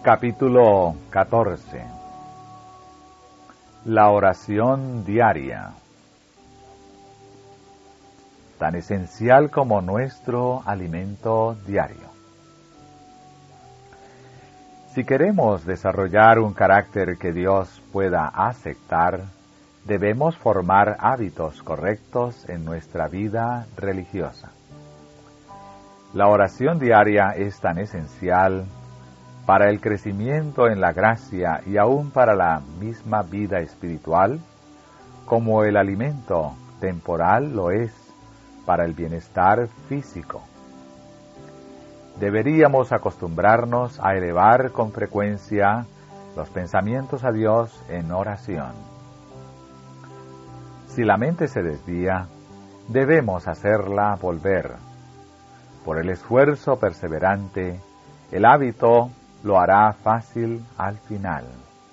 Capítulo 14. La oración diaria. Tan esencial como nuestro alimento diario. Si queremos desarrollar un carácter que Dios pueda aceptar, debemos formar hábitos correctos en nuestra vida religiosa. La oración diaria es tan esencial para el crecimiento en la gracia y aún para la misma vida espiritual, como el alimento temporal lo es para el bienestar físico. Deberíamos acostumbrarnos a elevar con frecuencia los pensamientos a Dios en oración. Si la mente se desvía, debemos hacerla volver. Por el esfuerzo perseverante, el hábito lo hará fácil al final.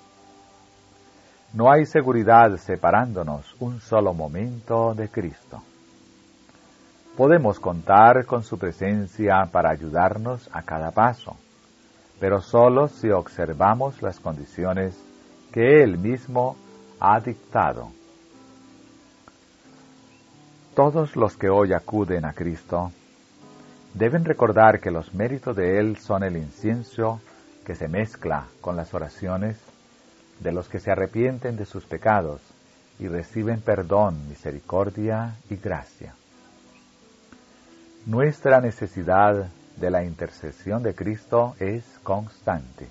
No hay seguridad separándonos un solo momento de Cristo. Podemos contar con su presencia para ayudarnos a cada paso, pero solo si observamos las condiciones que Él mismo ha dictado. Todos los que hoy acuden a Cristo deben recordar que los méritos de Él son el incienso que se mezcla con las oraciones de los que se arrepienten de sus pecados y reciben perdón, misericordia y gracia. Nuestra necesidad de la intercesión de Cristo es constante.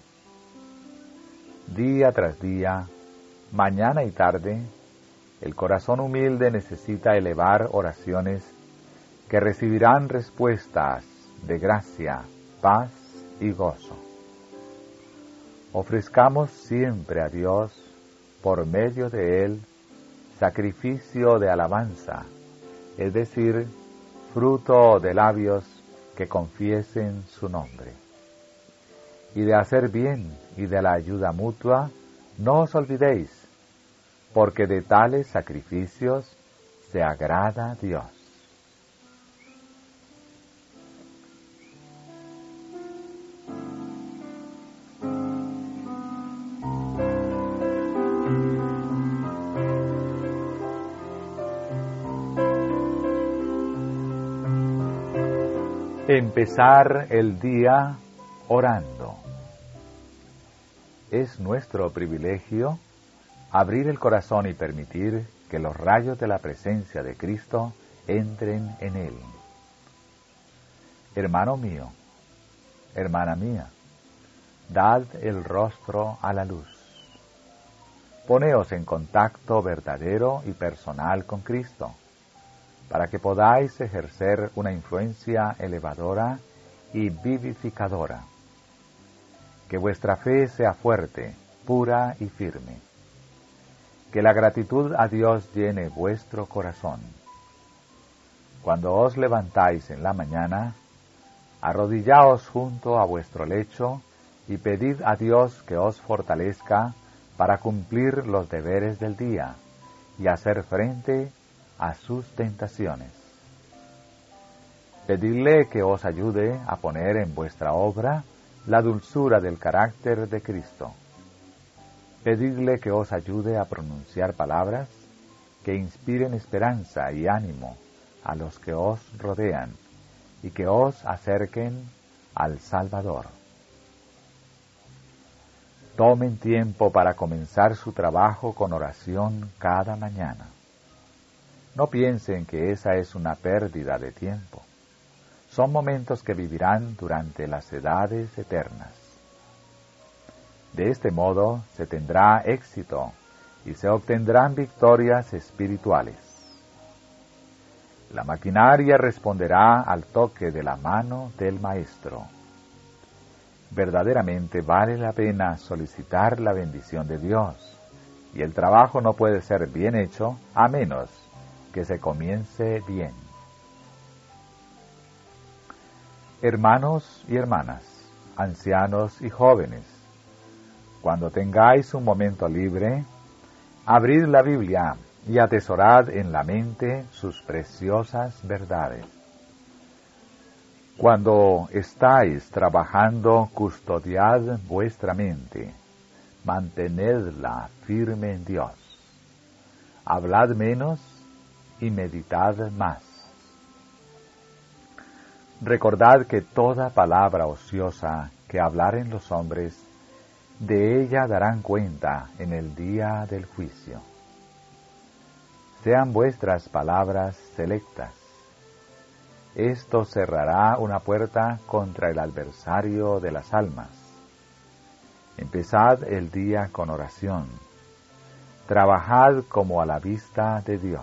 Día tras día, mañana y tarde, el corazón humilde necesita elevar oraciones que recibirán respuestas de gracia, paz y gozo. Ofrezcamos siempre a Dios, por medio de Él, sacrificio de alabanza, es decir, fruto de labios que confiesen su nombre. Y de hacer bien y de la ayuda mutua, no os olvidéis, porque de tales sacrificios se agrada Dios. Empezar el día orando. Es nuestro privilegio abrir el corazón y permitir que los rayos de la presencia de Cristo entren en él. Hermano mío, hermana mía, dad el rostro a la luz. Poneos en contacto verdadero y personal con Cristo, para que podáis ejercer una influencia elevadora y vivificadora. Que vuestra fe sea fuerte, pura y firme. Que la gratitud a Dios llene vuestro corazón. Cuando os levantáis en la mañana, arrodillaos junto a vuestro lecho y pedid a Dios que os fortalezca para cumplir los deberes del día y hacer frente a sus tentaciones. Pedidle que os ayude a poner en vuestra obra la dulzura del carácter de Cristo. Pedidle que os ayude a pronunciar palabras que inspiren esperanza y ánimo a los que os rodean y que os acerquen al Salvador. Tomen tiempo para comenzar su trabajo con oración cada mañana. No piensen que esa es una pérdida de tiempo. Son momentos que vivirán durante las edades eternas. De este modo se tendrá éxito y se obtendrán victorias espirituales. La maquinaria responderá al toque de la mano del Maestro. Verdaderamente vale la pena solicitar la bendición de Dios, y el trabajo no puede ser bien hecho a menos que se comience bien. Hermanos y hermanas, ancianos y jóvenes, cuando tengáis un momento libre, abrid la Biblia y atesorad en la mente sus preciosas verdades. Cuando estáis trabajando, custodiad vuestra mente, mantenedla firme en Dios. Hablad menos y meditad más. Recordad que toda palabra ociosa que hablaren los hombres, de ella darán cuenta en el día del juicio. Sean vuestras palabras selectas. Esto cerrará una puerta contra el adversario de las almas. Empezad el día con oración. Trabajad como a la vista de Dios.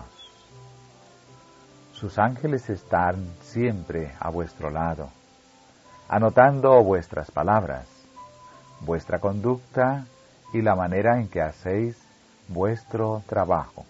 Sus ángeles están siempre a vuestro lado, anotando vuestras palabras, vuestra conducta y la manera en que hacéis vuestro trabajo.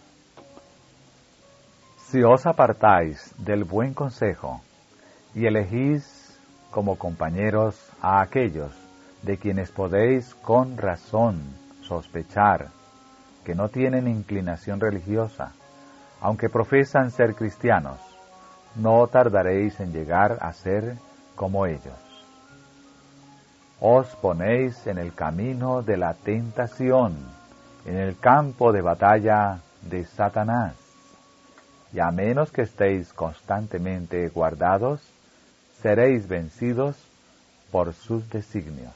Si os apartáis del buen consejo y elegís como compañeros a aquellos de quienes podéis con razón sospechar que no tienen inclinación religiosa, aunque profesan ser cristianos, no tardaréis en llegar a ser como ellos. Os ponéis en el camino de la tentación, en el campo de batalla de Satanás, y a menos que estéis constantemente guardados, seréis vencidos por sus designios.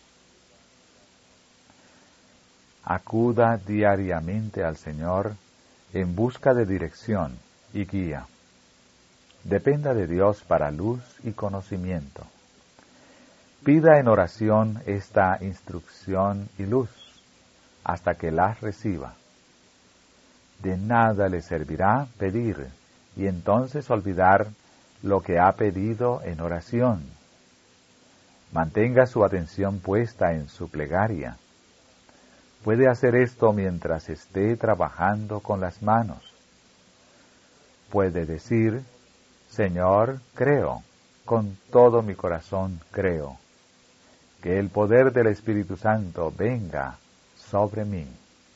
Acuda diariamente al Señor en busca de dirección y guía. Dependa de Dios para luz y conocimiento. Pida en oración esta instrucción y luz hasta que las reciba. De nada le servirá pedir y entonces olvidar lo que ha pedido en oración. Mantenga su atención puesta en su plegaria. Puede hacer esto mientras esté trabajando con las manos. Puede decir: Señor, creo, con todo mi corazón creo, que el poder del Espíritu Santo venga sobre mí.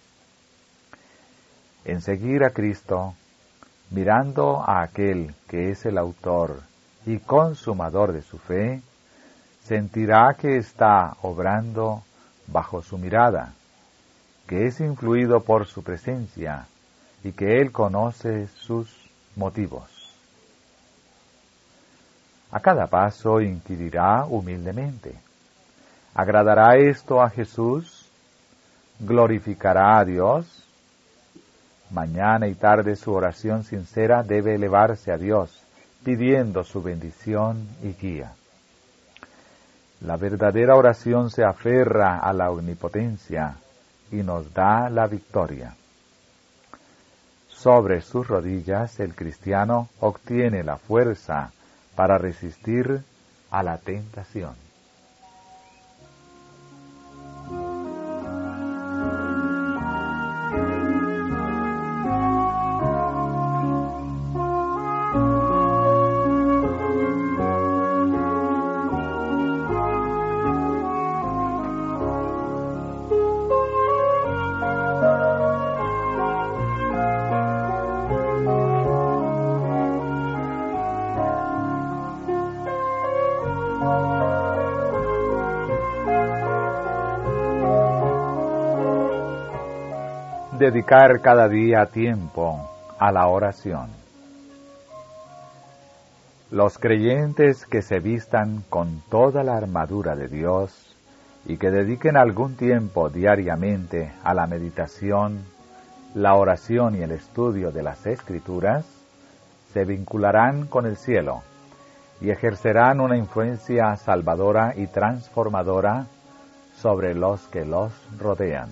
En seguir a Cristo, mirando a aquel que es el autor y consumador de su fe, sentirá que está obrando bajo su mirada, que es influido por su presencia y que Él conoce sus motivos. A cada paso inquirirá humildemente: ¿agradará esto a Jesús? ¿Glorificará a Dios? Mañana y tarde su oración sincera debe elevarse a Dios, pidiendo su bendición y guía. La verdadera oración se aferra a la omnipotencia y nos da la victoria. Sobre sus rodillas el cristiano obtiene la fuerza para resistir a la tentación. Dedicar cada día tiempo a la oración. Los creyentes que se vistan con toda la armadura de Dios y que dediquen algún tiempo diariamente a la meditación, la oración y el estudio de las Escrituras, se vincularán con el cielo y ejercerán una influencia salvadora y transformadora sobre los que los rodean.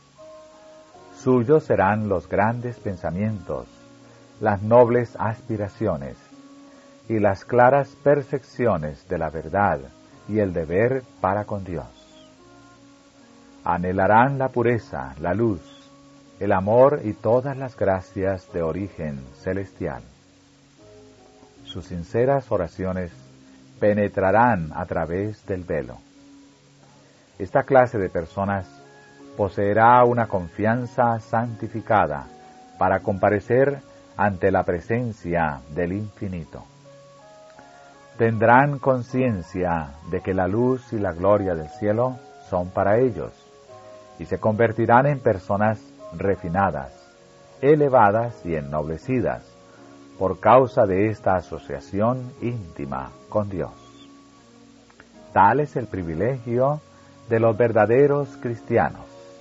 Suyos serán los grandes pensamientos, las nobles aspiraciones y las claras percepciones de la verdad y el deber para con Dios. Anhelarán la pureza, la luz, el amor y todas las gracias de origen celestial. Sus sinceras oraciones penetrarán a través del velo. Esta clase de personas poseerá una confianza santificada para comparecer ante la presencia del infinito. tendrán conciencia de que la luz y la gloria del cielo son para ellos, y se convertirán en personas refinadas, elevadas y ennoblecidas, por causa de esta asociación íntima con Dios. Tal es el privilegio de los verdaderos cristianos.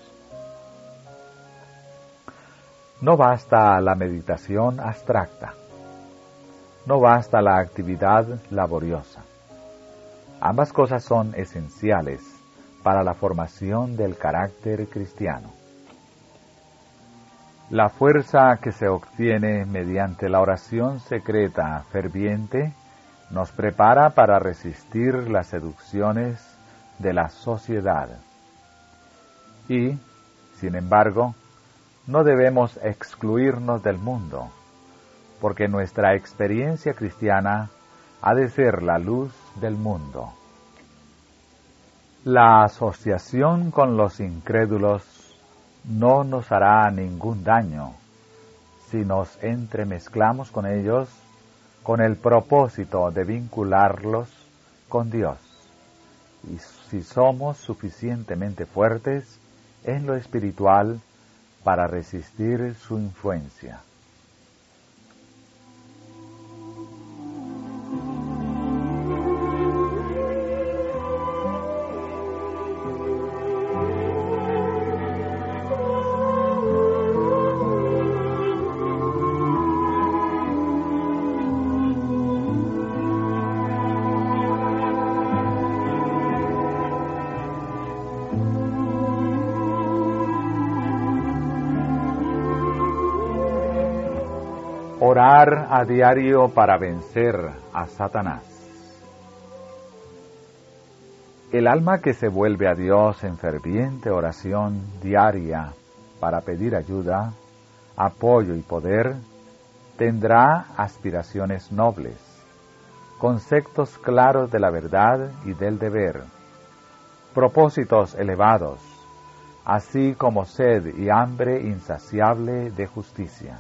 No basta la meditación abstracta, no basta la actividad laboriosa. Ambas cosas son esenciales para la formación del carácter cristiano. La fuerza que se obtiene mediante la oración secreta ferviente nos prepara para resistir las seducciones de la sociedad. Y, sin embargo, no debemos excluirnos del mundo, porque nuestra experiencia cristiana ha de ser la luz del mundo. La asociación con los incrédulos no nos hará ningún daño si nos entremezclamos con ellos con el propósito de vincularlos con Dios, y si somos suficientemente fuertes en lo espiritual para resistir su influencia. Orar a diario para vencer a Satanás. El alma que se vuelve a Dios en ferviente oración diaria para pedir ayuda, apoyo y poder, tendrá aspiraciones nobles, conceptos claros de la verdad y del deber, propósitos elevados, así como sed y hambre insaciable de justicia.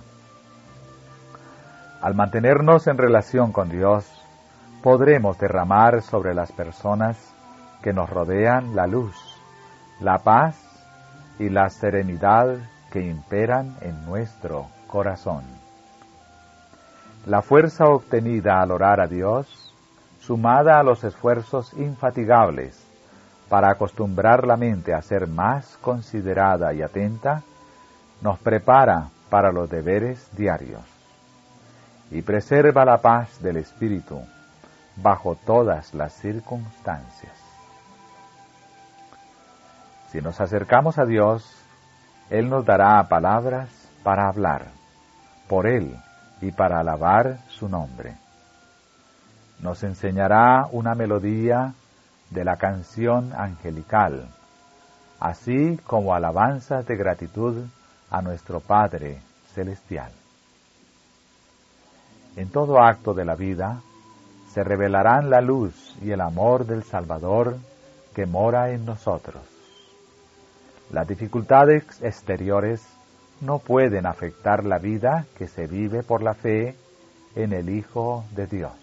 Al mantenernos en relación con Dios, podremos derramar sobre las personas que nos rodean la luz, la paz y la serenidad que imperan en nuestro corazón. La fuerza obtenida al orar a Dios, sumada a los esfuerzos infatigables para acostumbrar la mente a ser más considerada y atenta, nos prepara para los deberes diarios y preserva la paz del espíritu bajo todas las circunstancias. Si nos acercamos a Dios, Él nos dará palabras para hablar por Él y para alabar su nombre. Nos enseñará una melodía de la canción angelical, así como alabanzas de gratitud a nuestro Padre Celestial. En todo acto de la vida se revelarán la luz y el amor del Salvador que mora en nosotros. Las dificultades exteriores no pueden afectar la vida que se vive por la fe en el Hijo de Dios.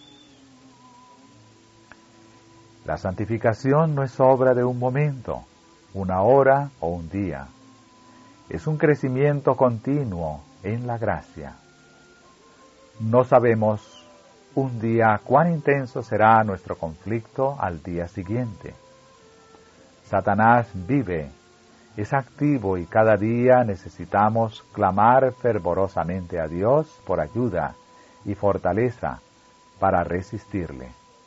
La santificación no es obra de un momento, una hora o un día. Es un crecimiento continuo en la gracia. No sabemos un día cuán intenso será nuestro conflicto al día siguiente. Satanás vive, es activo y cada día necesitamos clamar fervorosamente a Dios por ayuda y fortaleza para resistirle.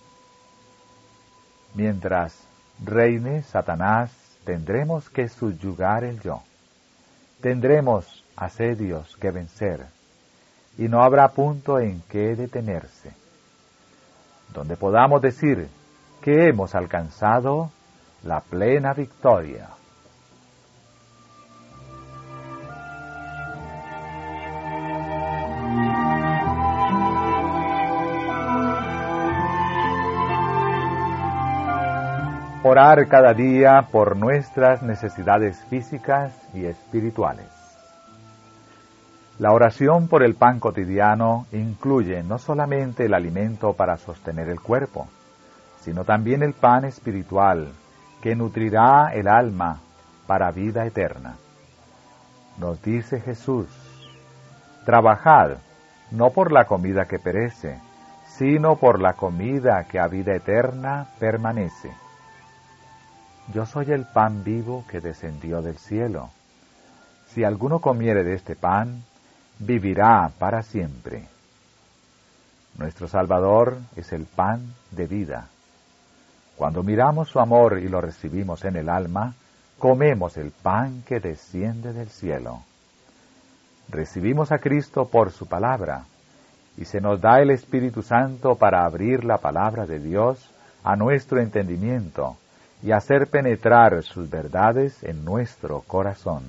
Mientras reine Satanás, tendremos que subyugar el yo. Tendremos asedios que vencer, y no habrá punto en que detenerse, donde podamos decir que hemos alcanzado la plena victoria. Orar cada día por nuestras necesidades físicas y espirituales. La oración por el pan cotidiano incluye no solamente el alimento para sostener el cuerpo, sino también el pan espiritual que nutrirá el alma para vida eterna. Nos dice Jesús: trabajad no por la comida que perece, sino por la comida que a vida eterna permanece. Yo soy el pan vivo que descendió del cielo. Si alguno comiere de este pan, vivirá para siempre. Nuestro Salvador es el pan de vida. Cuando miramos su amor y lo recibimos en el alma, comemos el pan que desciende del cielo. Recibimos a Cristo por su palabra, y se nos da el Espíritu Santo para abrir la palabra de Dios a nuestro entendimiento y hacer penetrar sus verdades en nuestro corazón.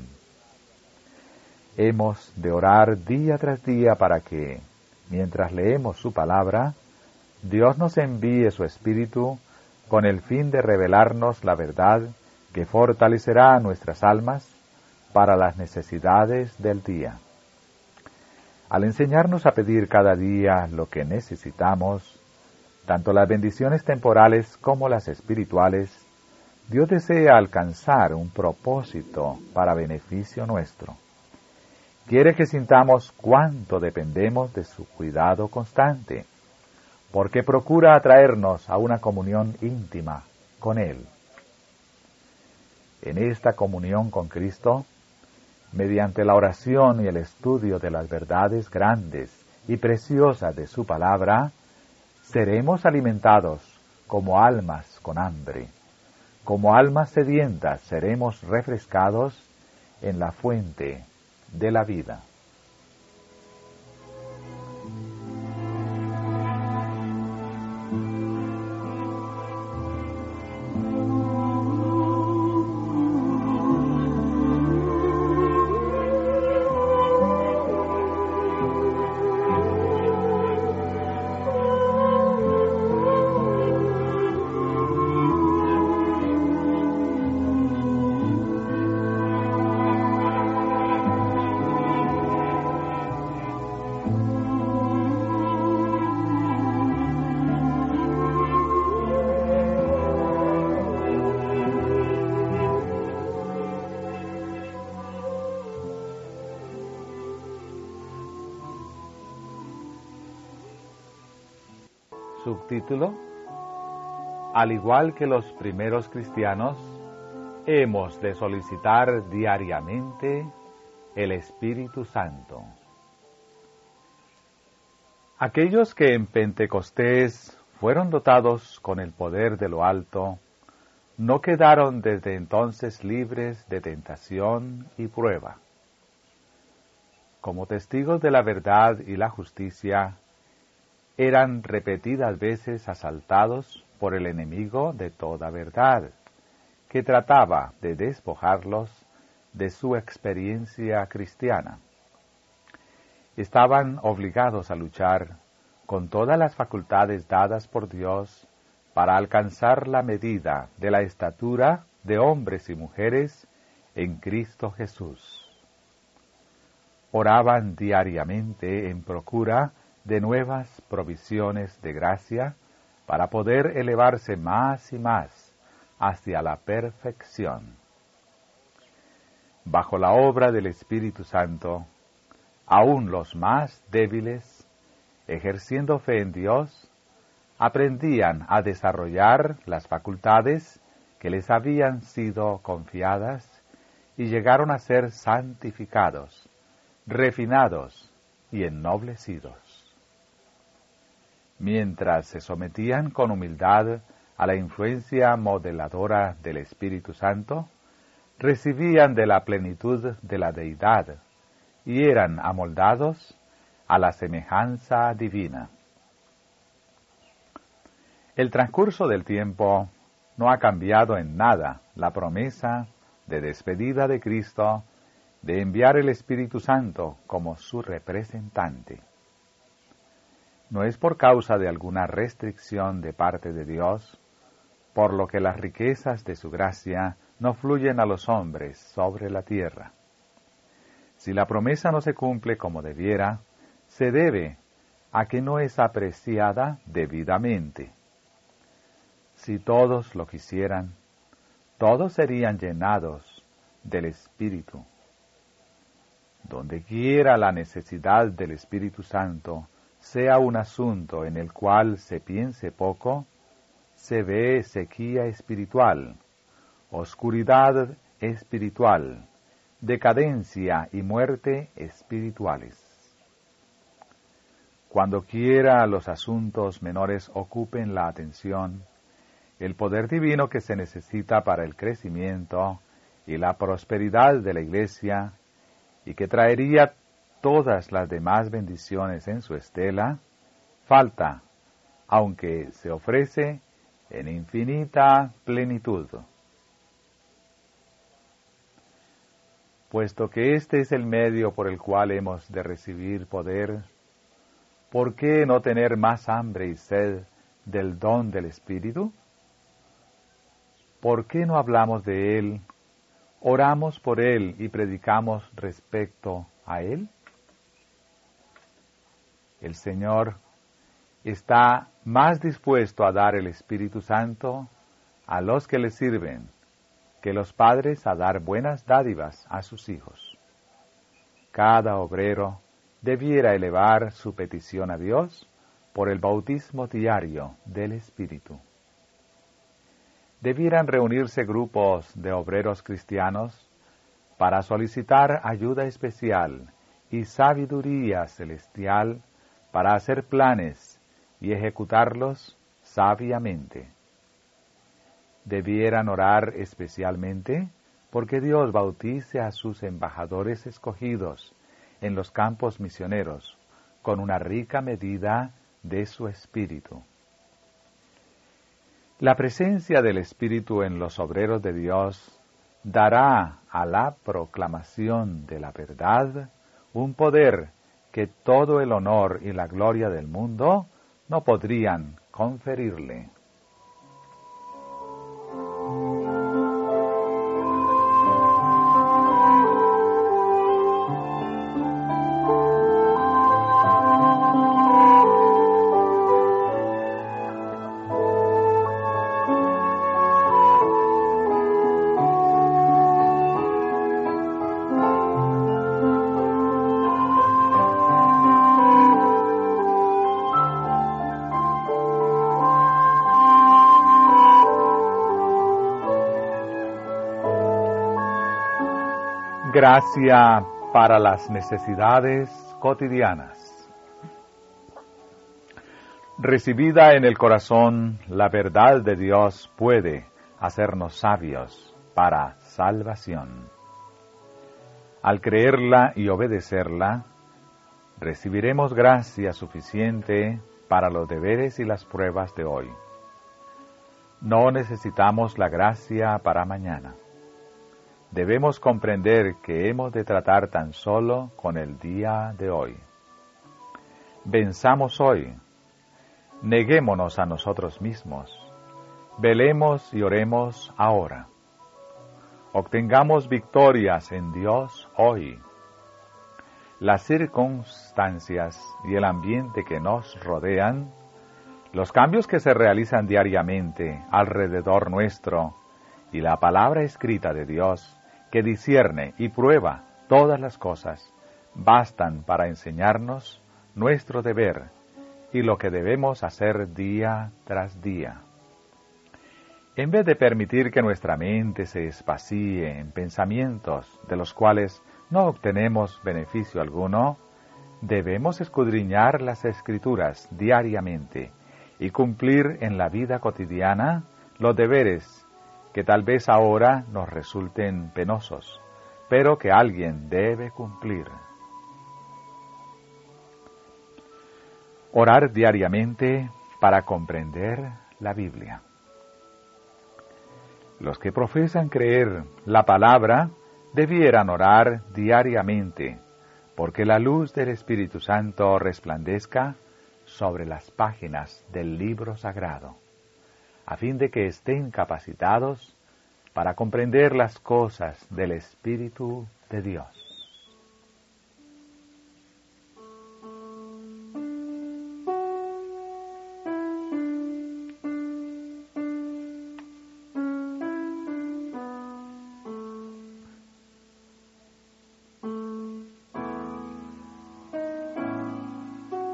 Hemos de orar día tras día para que, mientras leemos su palabra, Dios nos envíe su Espíritu con el fin de revelarnos la verdad que fortalecerá nuestras almas para las necesidades del día. Al enseñarnos a pedir cada día lo que necesitamos, tanto las bendiciones temporales como las espirituales, Dios desea alcanzar un propósito para beneficio nuestro. Quiere que sintamos cuánto dependemos de su cuidado constante, porque procura atraernos a una comunión íntima con Él. En esta comunión con Cristo, mediante la oración y el estudio de las verdades grandes y preciosas de su palabra, seremos alimentados como almas con hambre. Como almas sedientas seremos refrescados en la fuente de la vida. Subtítulo: al igual que los primeros cristianos, hemos de solicitar diariamente el Espíritu Santo. Aquellos que en Pentecostés fueron dotados con el poder de lo alto, no quedaron desde entonces libres de tentación y prueba. Como testigos de la verdad y la justicia, eran repetidas veces asaltados por el enemigo de toda verdad, que trataba de despojarlos de su experiencia cristiana. Estaban obligados a luchar con todas las facultades dadas por Dios para alcanzar la medida de la estatura de hombres y mujeres en Cristo Jesús. Oraban diariamente en procura de nuevas provisiones de gracia para poder elevarse más y más hacia la perfección. Bajo la obra del Espíritu Santo, aún los más débiles, ejerciendo fe en Dios, aprendían a desarrollar las facultades que les habían sido confiadas y llegaron a ser santificados, refinados y ennoblecidos. Mientras se sometían con humildad a la influencia modeladora del Espíritu Santo, recibían de la plenitud de la deidad y eran amoldados a la semejanza divina. El transcurso del tiempo no ha cambiado en nada la promesa de despedida de Cristo de enviar el Espíritu Santo como su representante. No es por causa de alguna restricción de parte de Dios, por lo que las riquezas de su gracia no fluyen a los hombres sobre la tierra. Si la promesa no se cumple como debiera, se debe a que no es apreciada debidamente. Si todos lo quisieran, todos serían llenados del Espíritu. Donde quiera la necesidad del Espíritu Santo sea un asunto en el cual se piense poco, se ve sequía espiritual, oscuridad espiritual, decadencia y muerte espirituales. Cuando quiera los asuntos menores ocupen la atención, el poder divino que se necesita para el crecimiento y la prosperidad de la Iglesia, y que traería todas las demás bendiciones en su estela, falta, aunque se ofrece en infinita plenitud. Puesto que este es el medio por el cual hemos de recibir poder, ¿por qué no tener más hambre y sed del don del Espíritu? ¿Por qué no hablamos de Él, oramos por Él y predicamos respecto a Él? El Señor está más dispuesto a dar el Espíritu Santo a los que le sirven que los padres a dar buenas dádivas a sus hijos. Cada obrero debiera elevar su petición a Dios por el bautismo diario del Espíritu. Debieran reunirse grupos de obreros cristianos para solicitar ayuda especial y sabiduría celestial para hacer planes y ejecutarlos sabiamente. Debieran orar especialmente porque Dios bautice a sus embajadores escogidos en los campos misioneros con una rica medida de su Espíritu. La presencia del Espíritu en los obreros de Dios dará a la proclamación de la verdad un poder que todo el honor y la gloria del mundo no podrían conferirle. Gracia para las necesidades cotidianas. Recibida en el corazón, la verdad de Dios puede hacernos sabios para salvación. Al creerla y obedecerla, recibiremos gracia suficiente para los deberes y las pruebas de hoy. No necesitamos la gracia para mañana. Debemos comprender que hemos de tratar tan solo con el día de hoy. Venzamos hoy. Neguémonos a nosotros mismos. Velemos y oremos ahora. Obtengamos victorias en Dios hoy. Las circunstancias y el ambiente que nos rodean, los cambios que se realizan diariamente alrededor nuestro y la palabra escrita de Dios, que discierne y prueba todas las cosas, bastan para enseñarnos nuestro deber y lo que debemos hacer día tras día. En vez de permitir que nuestra mente se espacíe en pensamientos de los cuales no obtenemos beneficio alguno, debemos escudriñar las Escrituras diariamente y cumplir en la vida cotidiana los deberes que tal vez ahora nos resulten penosos, pero que alguien debe cumplir. Orar diariamente para comprender la Biblia. Los que profesan creer la palabra debieran orar diariamente, porque la luz del Espíritu Santo resplandezca sobre las páginas del libro sagrado, a fin de que estén capacitados para comprender las cosas del Espíritu de Dios.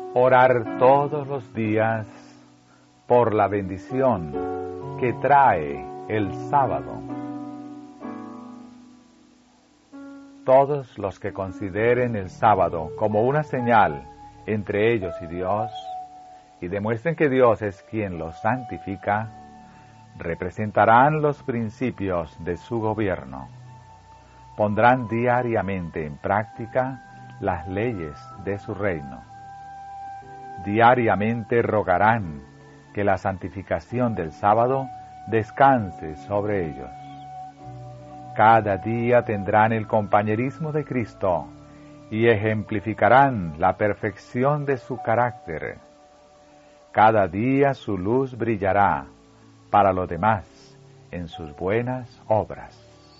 Orar todos los días por la bendición que trae el sábado. Todos los que consideren el sábado como una señal entre ellos y Dios, y demuestren que Dios es quien los santifica, representarán los principios de su gobierno. Pondrán diariamente en práctica las leyes de su reino. Diariamente rogarán que la santificación del sábado descanse sobre ellos. Cada día tendrán el compañerismo de Cristo y ejemplificarán la perfección de su carácter. Cada día su luz brillará para los demás en sus buenas obras.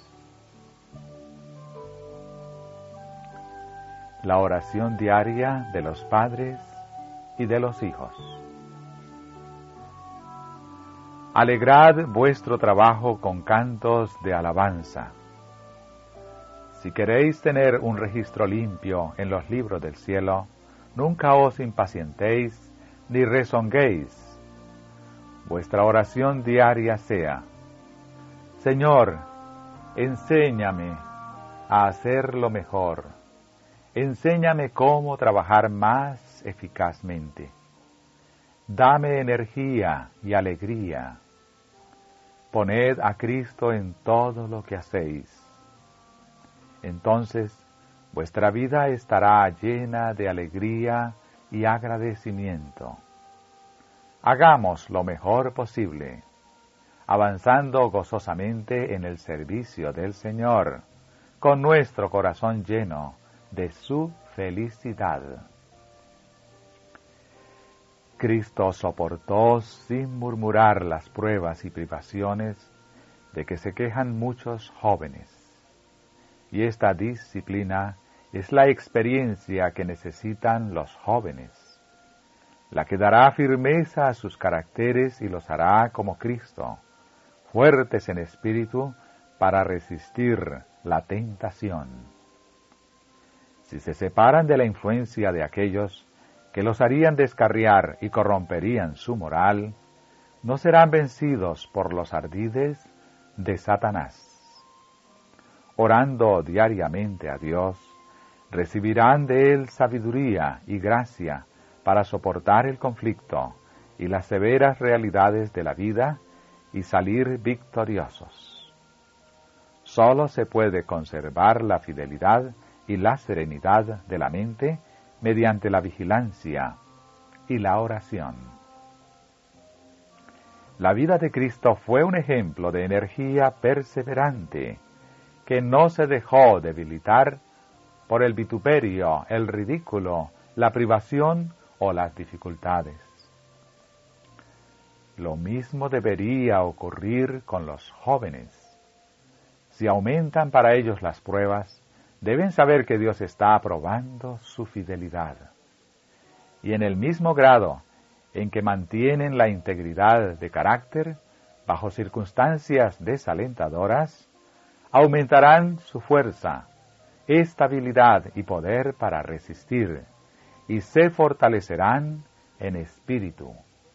La oración diaria de los padres y de los hijos. Alegrad vuestro trabajo con cantos de alabanza. Si queréis tener un registro limpio en los libros del cielo, nunca os impacientéis ni rezonguéis. Vuestra oración diaria sea: Señor, enséñame a hacerlo mejor. Enséñame cómo trabajar más eficazmente. Dame energía y alegría. Poned a Cristo en todo lo que hacéis. Entonces, vuestra vida estará llena de alegría y agradecimiento. Hagamos lo mejor posible, avanzando gozosamente en el servicio del Señor, con nuestro corazón lleno de su felicidad. Cristo soportó sin murmurar las pruebas y privaciones de que se quejan muchos jóvenes. Y esta disciplina es la experiencia que necesitan los jóvenes, la que dará firmeza a sus caracteres y los hará como Cristo, fuertes en espíritu para resistir la tentación. Si se separan de la influencia de aquellos que los harían descarriar y corromperían su moral, no serán vencidos por los ardides de Satanás. Orando diariamente a Dios, recibirán de Él sabiduría y gracia para soportar el conflicto y las severas realidades de la vida y salir victoriosos. Solo se puede conservar la fidelidad y la serenidad de la mente mediante la vigilancia y la oración. La vida de Cristo fue un ejemplo de energía perseverante, que no se dejó debilitar por el vituperio, el ridículo, la privación o las dificultades. Lo mismo debería ocurrir con los jóvenes. Si aumentan para ellos las pruebas, deben saber que Dios está aprobando su fidelidad. Y en el mismo grado en que mantienen la integridad de carácter bajo circunstancias desalentadoras, aumentarán su fuerza, estabilidad y poder para resistir, y se fortalecerán en espíritu.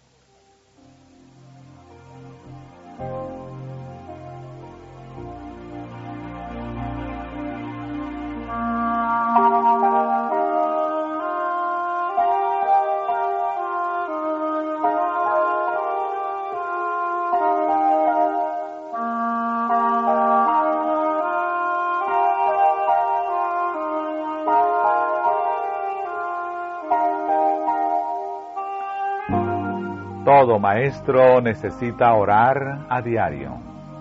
Todo maestro necesita orar a diario.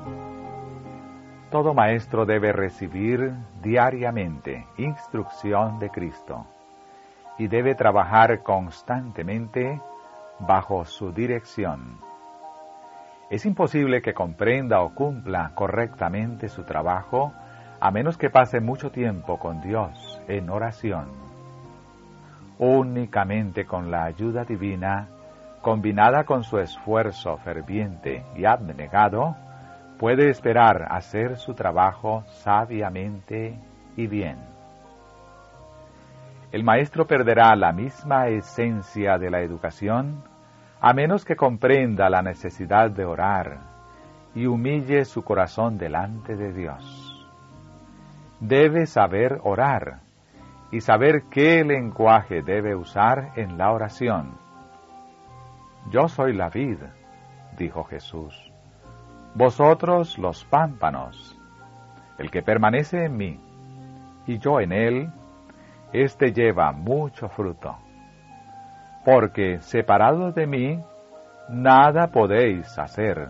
Todo maestro debe recibir diariamente instrucción de Cristo y debe trabajar constantemente bajo su dirección. Es imposible que comprenda o cumpla correctamente su trabajo a menos que pase mucho tiempo con Dios en oración. Únicamente con la ayuda divina, combinada con su esfuerzo ferviente y abnegado, puede esperar hacer su trabajo sabiamente y bien. el maestro perderá la misma esencia de la educación a menos que comprenda la necesidad de orar y humille su corazón delante de Dios. Debe saber orar y saber qué lenguaje debe usar en la oración. Yo soy la vid, dijo Jesús, vosotros los pámpanos. El que permanece en mí y yo en él, éste lleva mucho fruto, porque separados de mí, nada podéis hacer.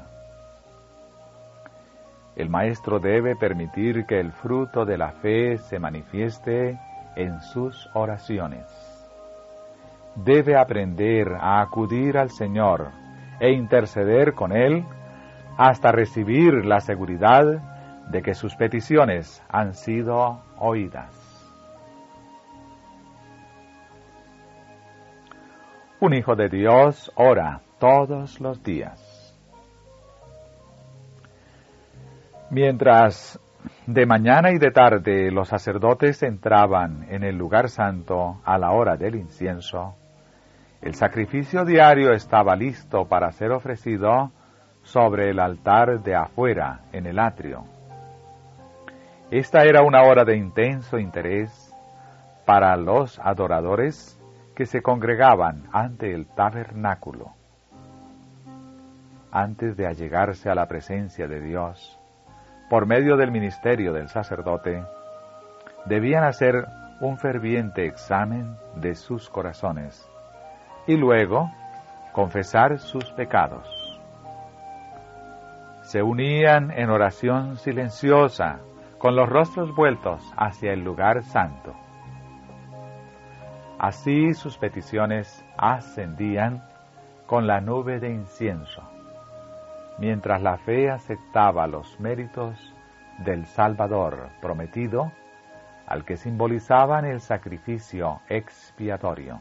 El maestro debe permitir que el fruto de la fe se manifieste en sus oraciones. Debe aprender a acudir al Señor e interceder con Él hasta recibir la seguridad de que sus peticiones han sido oídas. Un hijo de Dios ora todos los días. Mientras de mañana y de tarde los sacerdotes entraban en el lugar santo a la hora del incienso, el sacrificio diario estaba listo para ser ofrecido sobre el altar de afuera en el atrio. Esta era una hora de intenso interés para los adoradores que se congregaban ante el tabernáculo. Antes de allegarse a la presencia de Dios, por medio del ministerio del sacerdote, debían hacer un ferviente examen de sus corazones y luego confesar sus pecados. Se unían en oración silenciosa, con los rostros vueltos hacia el lugar santo. Así sus peticiones ascendían con la nube de incienso, mientras la fe aceptaba los méritos del Salvador prometido, al que simbolizaban el sacrificio expiatorio.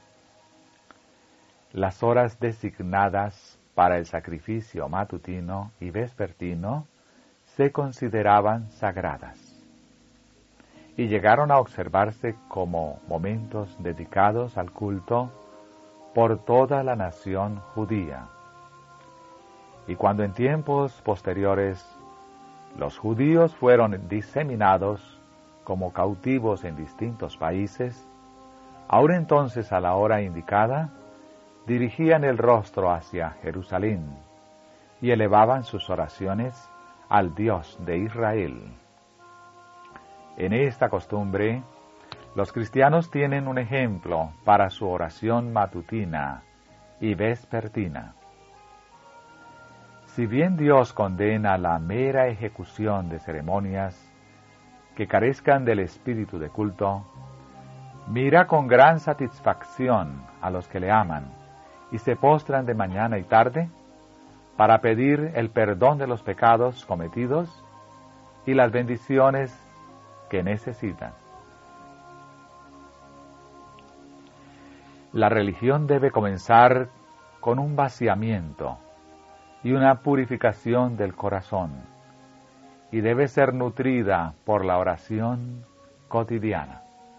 Las horas designadas para el sacrificio matutino y vespertino se consideraban sagradas y llegaron a observarse como momentos dedicados al culto por toda la nación judía. Y cuando en tiempos posteriores los judíos fueron diseminados como cautivos en distintos países, aún entonces a la hora indicada, dirigían el rostro hacia Jerusalén y elevaban sus oraciones al Dios de Israel. En esta costumbre, los cristianos tienen un ejemplo para su oración matutina y vespertina. Si bien Dios condena la mera ejecución de ceremonias que carezcan del espíritu de culto, mira con gran satisfacción a los que le aman y se postran de mañana y tarde para pedir el perdón de los pecados cometidos y las bendiciones que necesitan. La religión debe comenzar con un vaciamiento y una purificación del corazón, y debe ser nutrida por la oración cotidiana.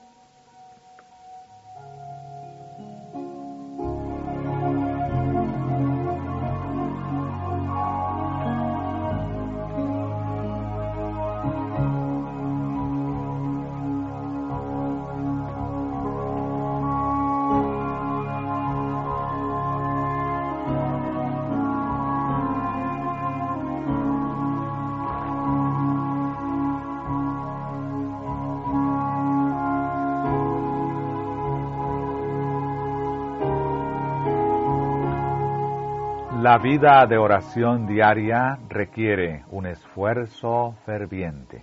La vida de oración diaria requiere un esfuerzo ferviente.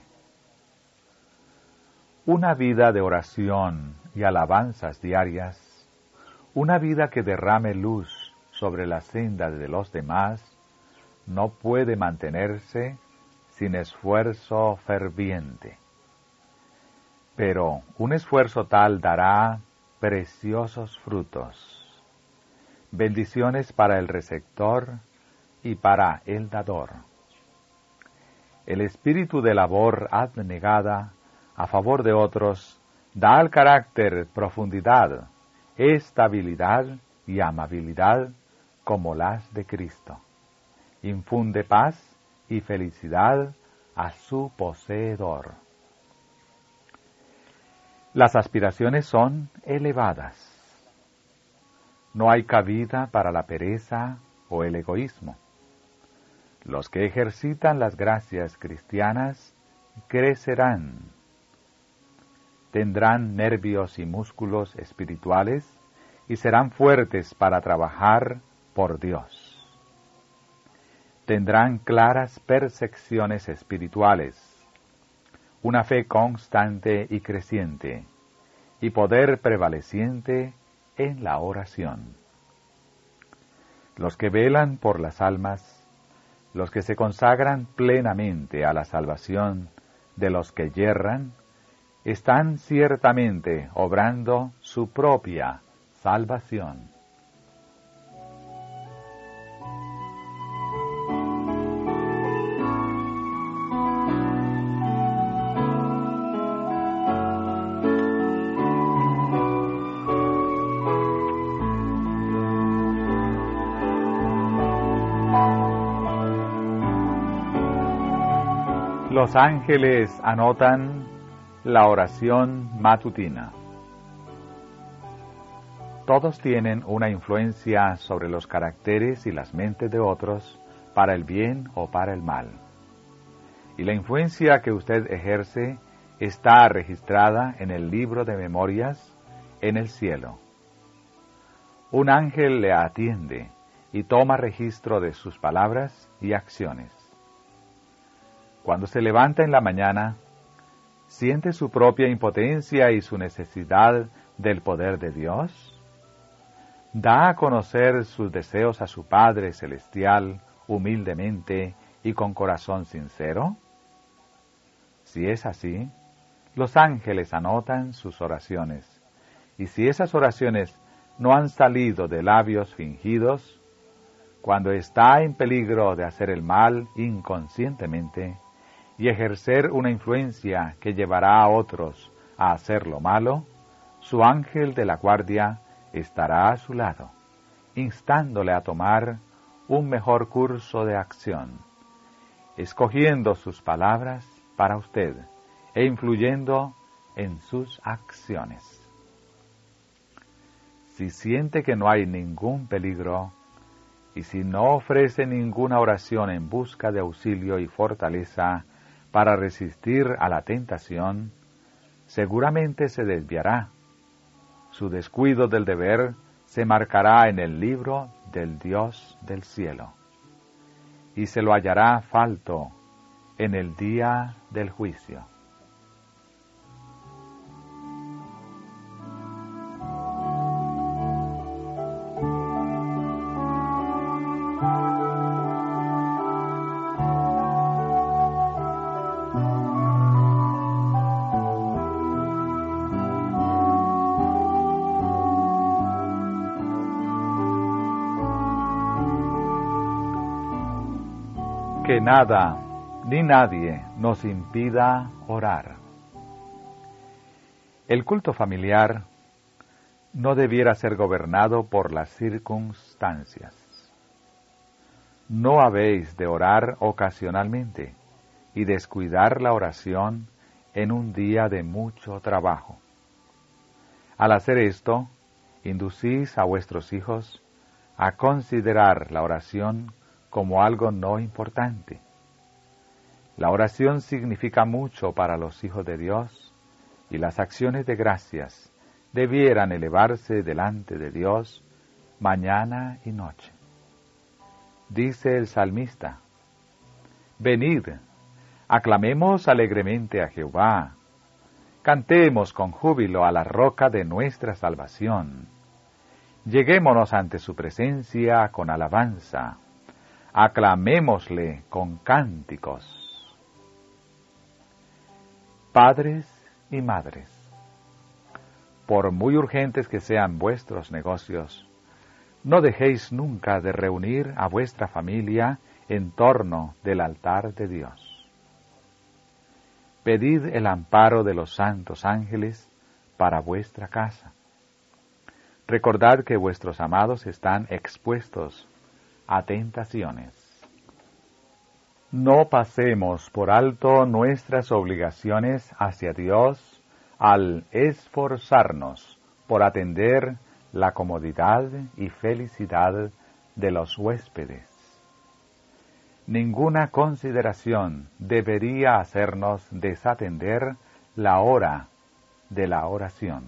Una vida de oración y alabanzas diarias, una vida que derrame luz sobre la senda de los demás, no puede mantenerse sin esfuerzo ferviente. Pero un esfuerzo tal dará preciosos frutos. Bendiciones para el receptor y para el dador. El espíritu de labor abnegada a favor de otros Da al carácter profundidad, estabilidad y amabilidad como las de Cristo. Infunde paz y felicidad a su poseedor. Las aspiraciones son elevadas. No hay cabida para la pereza o el egoísmo. Los que ejercitan las gracias cristianas crecerán. Tendrán nervios y músculos espirituales y serán fuertes para trabajar por Dios. Tendrán claras percepciones espirituales, una fe constante y creciente, y poder prevaleciente en la oración. Los que velan por las almas, los que se consagran plenamente a la salvación de los que yerran, están ciertamente obrando su propia salvación. Los ángeles anotan la oración matutina. Todos tienen una influencia sobre los caracteres y las mentes de otros para el bien o para el mal. Y la influencia que usted ejerce está registrada en el libro de memorias en el cielo. Un ángel le atiende y toma registro de sus palabras y acciones. Cuando se levanta en la mañana, ¿siente su propia impotencia y su necesidad del poder de Dios? ¿Da a conocer sus deseos a su Padre Celestial humildemente y con corazón sincero? Si es así, los ángeles anotan sus oraciones, y si esas oraciones no han salido de labios fingidos, cuando está en peligro de hacer el mal inconscientemente, y ejercer una influencia que llevará a otros a hacer lo malo, su ángel de la guardia estará a su lado, instándole a tomar un mejor curso de acción, escogiendo sus palabras para usted e influyendo en sus acciones. Si siente que no hay ningún peligro, y si no ofrece ninguna oración en busca de auxilio y fortaleza para resistir a la tentación, seguramente se desviará. Su descuido del deber se marcará en el libro del Dios del cielo, y se lo hallará falto en el día del juicio. Que nada ni nadie nos impida orar. El culto familiar no debiera ser gobernado por las circunstancias. No habéis de orar ocasionalmente y descuidar la oración en un día de mucho trabajo. Al hacer esto, inducís a vuestros hijos a considerar la oración como algo no importante. La oración significa mucho para los hijos de Dios, y las acciones de gracias debieran elevarse delante de Dios mañana y noche. Dice el salmista: Venid, aclamemos alegremente a Jehová, cantemos con júbilo a la roca de nuestra salvación. Lleguémonos ante su presencia con alabanza, aclamémosle con cánticos. Padres y madres, por muy urgentes que sean vuestros negocios, no dejéis nunca de reunir a vuestra familia en torno del altar de Dios. Pedid el amparo de los santos ángeles para vuestra casa. Recordad que vuestros amados están expuestos a tentaciones. No pasemos por alto nuestras obligaciones hacia Dios al esforzarnos por atender la comodidad y felicidad de los huéspedes. Ninguna consideración debería hacernos desatender la hora de la oración.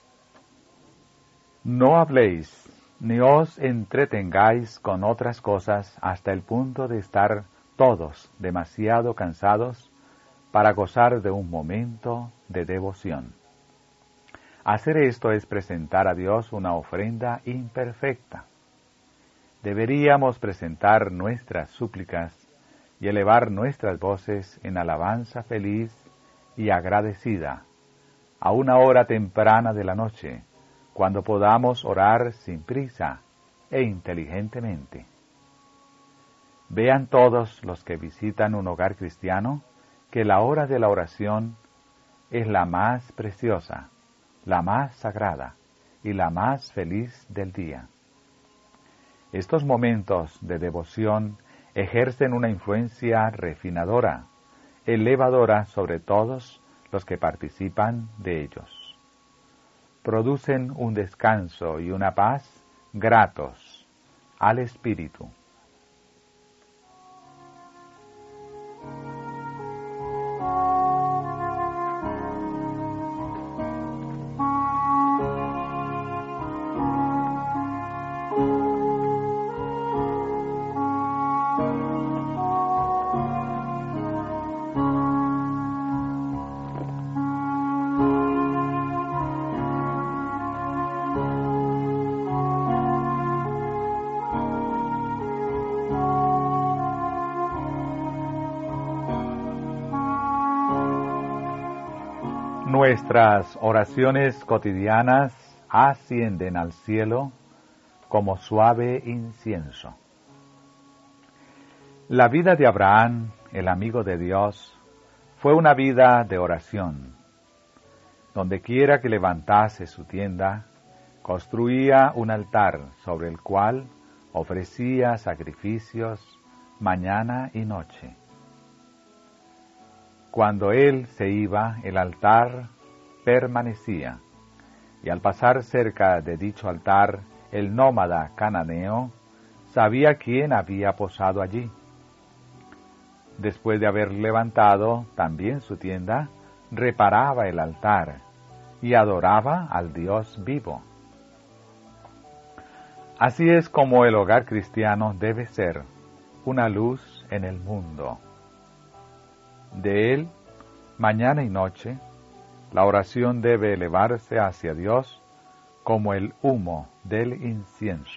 No habléis ni os entretengáis con otras cosas hasta el punto de estar todos demasiado cansados para gozar de un momento de devoción. Hacer esto es presentar a Dios una ofrenda imperfecta. Deberíamos presentar nuestras súplicas y elevar nuestras voces en alabanza feliz y agradecida, a una hora temprana de la noche, cuando podamos orar sin prisa e inteligentemente. Vean todos los que visitan un hogar cristiano que la hora de la oración es la más preciosa, la más sagrada y la más feliz del día. Estos momentos de devoción ejercen una influencia refinadora, elevadora sobre todos los que participan de ellos. Producen un descanso y una paz gratos al espíritu. Nuestras oraciones cotidianas ascienden al cielo como suave incienso. La vida de Abraham, el amigo de Dios, fue una vida de oración. Donde quiera que levantase su tienda, construía un altar sobre el cual ofrecía sacrificios mañana y noche. Cuando él se iba, el altar permanecía, y al pasar cerca de dicho altar, el nómada cananeo sabía quién había posado allí. Después de haber levantado también su tienda, reparaba el altar y adoraba al Dios vivo. Así es como el hogar cristiano debe ser una luz en el mundo. De él, mañana y noche, la oración debe elevarse hacia Dios como el humo del incienso.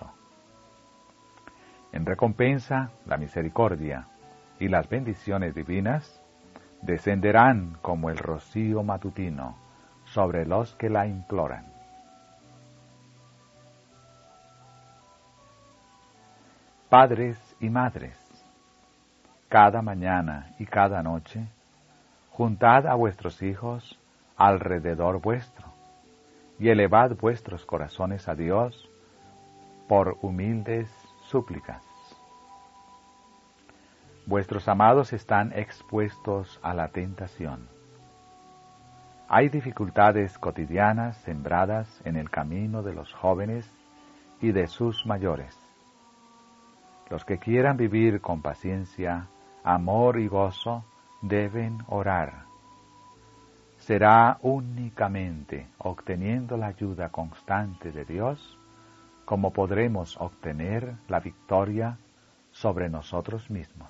En recompensa, la misericordia y las bendiciones divinas descenderán como el rocío matutino sobre los que la imploran. Padres y madres, cada mañana y cada noche, juntad a vuestros hijos alrededor vuestro, y elevad vuestros corazones a Dios por humildes súplicas. Vuestros amados están expuestos a la tentación. Hay dificultades cotidianas sembradas en el camino de los jóvenes y de sus mayores. Los que quieran vivir con paciencia, amor y gozo, deben orar. Será únicamente obteniendo la ayuda constante de Dios como podremos obtener la victoria sobre nosotros mismos.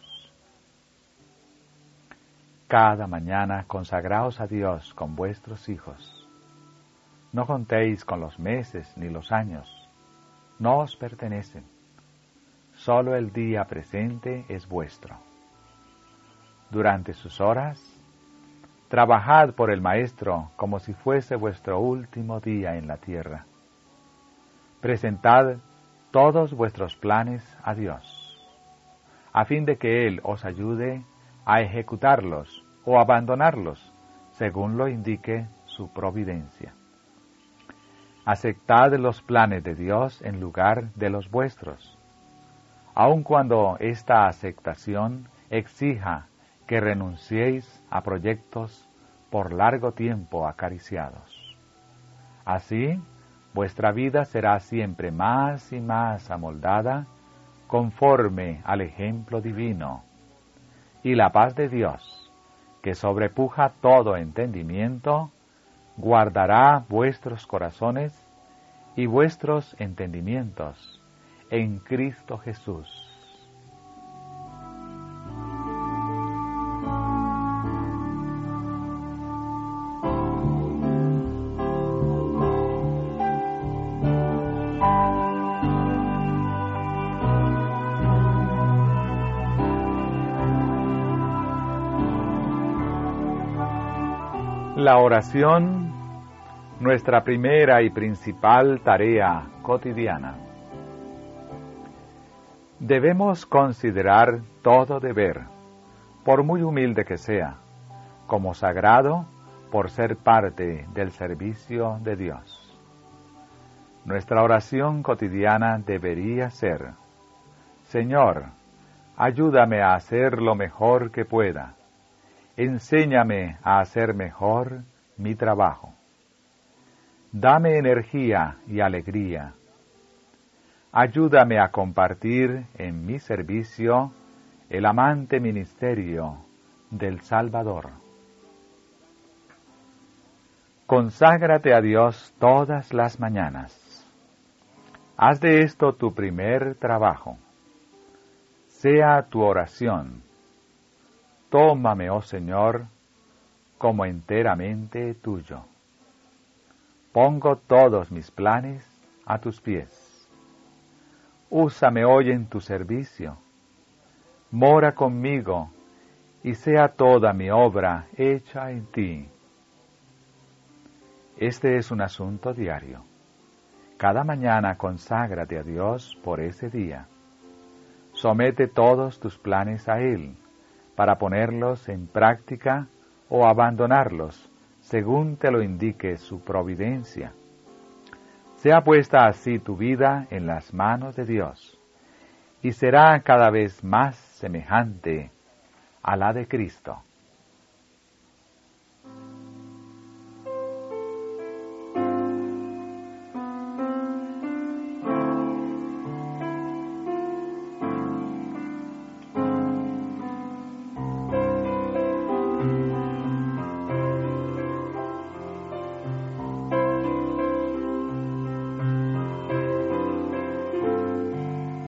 Cada mañana consagraos a Dios con vuestros hijos. No contéis con los meses ni los años, no os pertenecen. Solo el día presente es vuestro. Durante sus horas, trabajad por el Maestro como si fuese vuestro último día en la tierra. Presentad todos vuestros planes a Dios, a fin de que Él os ayude a ejecutarlos o abandonarlos, según lo indique su providencia. Aceptad los planes de Dios en lugar de los vuestros, aun cuando esta aceptación exija que renunciéis a proyectos por largo tiempo acariciados. Así, vuestra vida será siempre más y más amoldada conforme al ejemplo divino, y la paz de Dios, que sobrepuja todo entendimiento, guardará vuestros corazones y vuestros entendimientos en Cristo Jesús. La oración, nuestra primera y principal tarea cotidiana. Debemos considerar todo deber, por muy humilde que sea, como sagrado por ser parte del servicio de Dios. Nuestra oración cotidiana debería ser: Señor, ayúdame a hacer lo mejor que pueda. Enséñame a hacer mejor mi trabajo. Dame energía y alegría. Ayúdame a compartir en mi servicio el amante ministerio del Salvador. Conságrate a Dios todas las mañanas. Haz de esto tu primer trabajo. Sea tu oración: tómame, oh Señor, como enteramente tuyo. Pongo todos mis planes a tus pies. Úsame hoy en tu servicio. Mora conmigo y sea toda mi obra hecha en ti. Este es un asunto diario. Cada mañana conságrate a Dios por ese día. Somete todos tus planes a Él, para ponerlos en práctica o abandonarlos, según te lo indique su providencia. Sea puesta así tu vida en las manos de Dios, y será cada vez más semejante a la de Cristo.